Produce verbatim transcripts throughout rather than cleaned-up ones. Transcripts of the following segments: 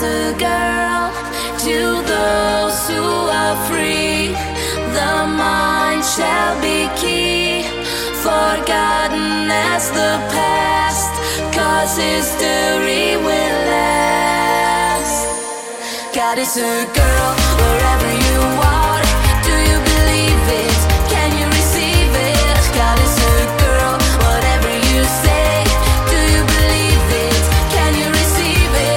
is a girl to those who are free. The mind shall be key, forgotten as the past, 'cause history will last. God is a girl wherever you are. Do you believe it? Can you receive it? God is a girl, whatever you say. Do you believe it? Can you receive it?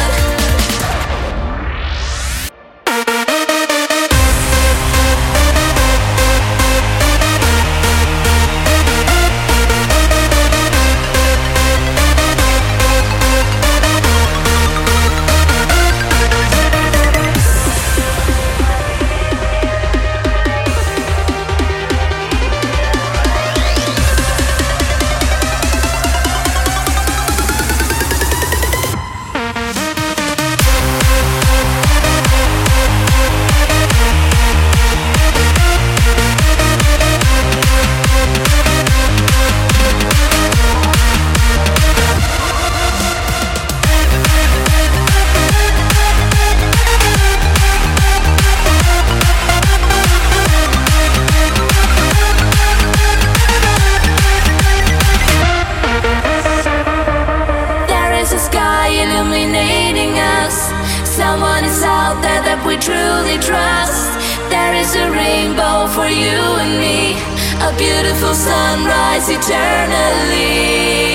Illuminating us. Someone is out there that we truly trust. There is a rainbow for you and me, a beautiful sunrise eternally.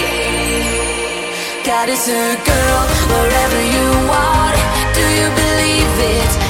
God is a girl wherever you are. Do you believe it?